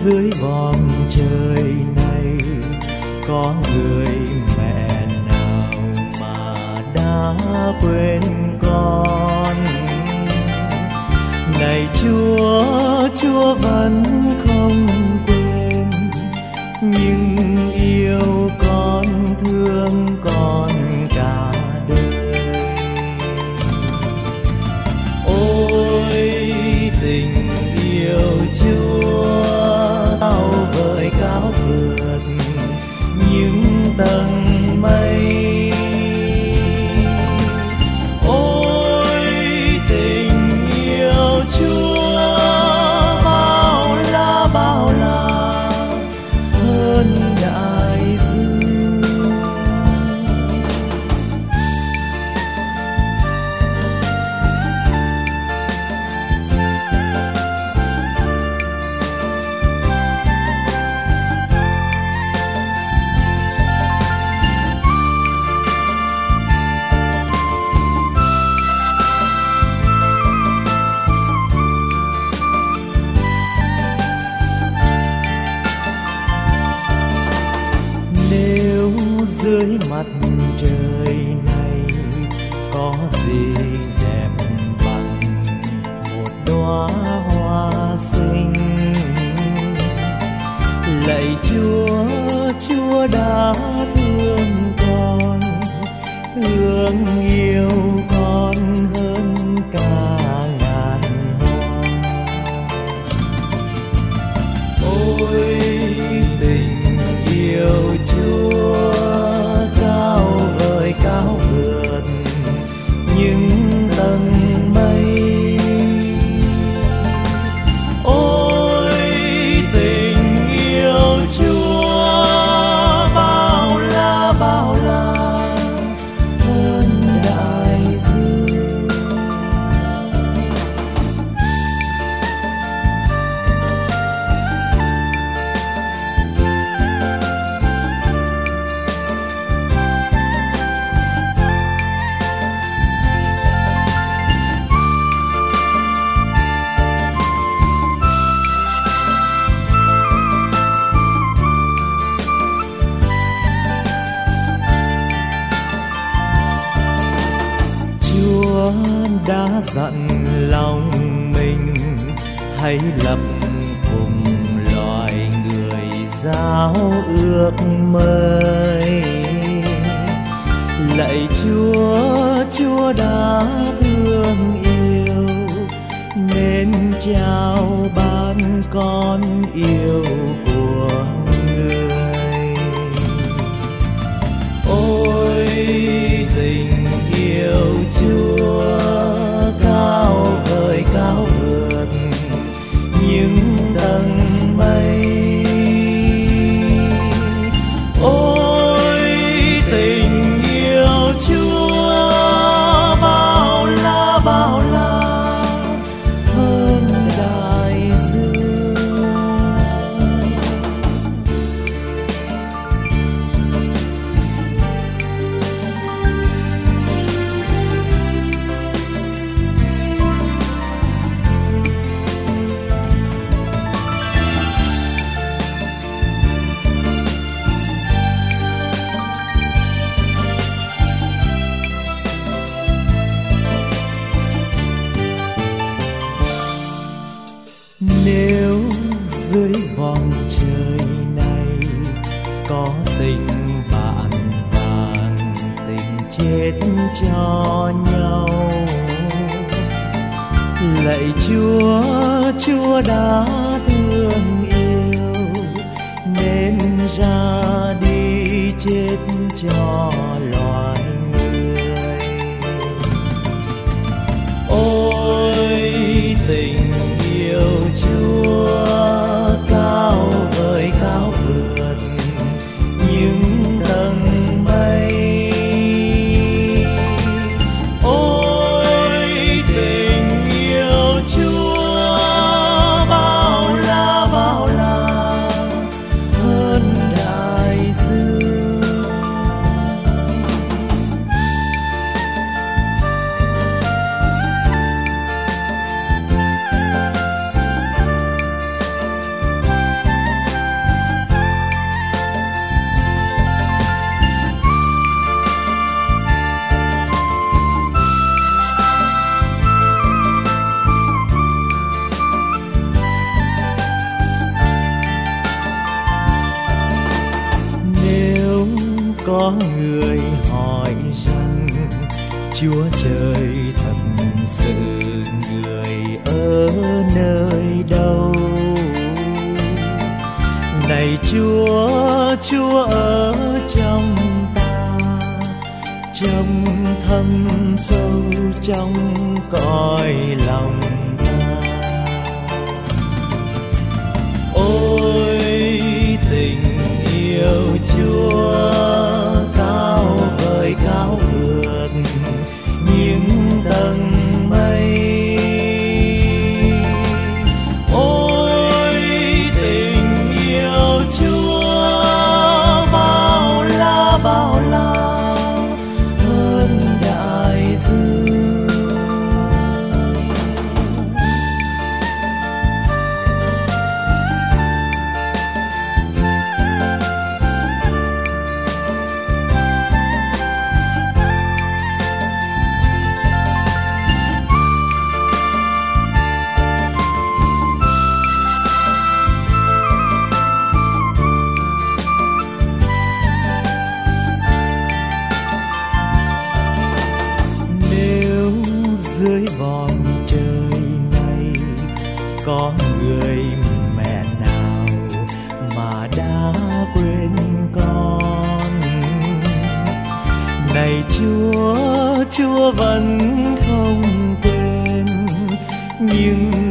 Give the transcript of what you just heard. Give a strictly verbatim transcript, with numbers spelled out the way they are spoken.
dưới vòng trời này có người mẹ nào mà đã quên con. Này Chúa, Chúa vẫn không quên, nhưng yêu con, thương con cả đời. Ôi tình yêu Chúa cao vời cao vượt những tầng mây. Ôi tình yêu Chúa bao la bao la hơn đại dương. Nếu dưới mặt trời này có gì đẹp bằng một đóa hoa xinh, lạy Chúa, Chúa đã thương con, thương yêu con hơn cả ngàn hoa. Ôi tình yêu Chúa cao vời cao vượt những tầng mây. Ôi tình yêu Chúa bao la bao la hơn đại dương. Chúa đã dặn lòng mình hãy lập cùng loài người giao ước mới. Lạy Chúa, Chúa đã thương yêu nên trao ban con yêu của người. Ôi tình yêu Chúa cao vời cao vượt những tầng mây. Ôi tình yêu Chúa bao la bao la hơn đại dương. Nếu dưới vòng trời này có tình bạn vàng, tình chết cho nhau, lạy Chúa, Chúa đã thương yêu nên ra đi chết cho loài người. Ôi tình yêu Chúa cao vời cao vượt những tầng mây. Ôi tình yêu Chúa bao la bao la hơn đại dương. này Chúa, Chúa ở trong ta, trong thâm sâu trong cõi lòng ta. Ôi tình yêu Chúa cao vời cao vượt những tầng mây. Ôi tình yêu Chúa bao la bao la hơn đại dương. Dưới vòng trời này có người mẹ nào mà đã quên con? Này Chúa, Chúa vẫn không quên, nhưng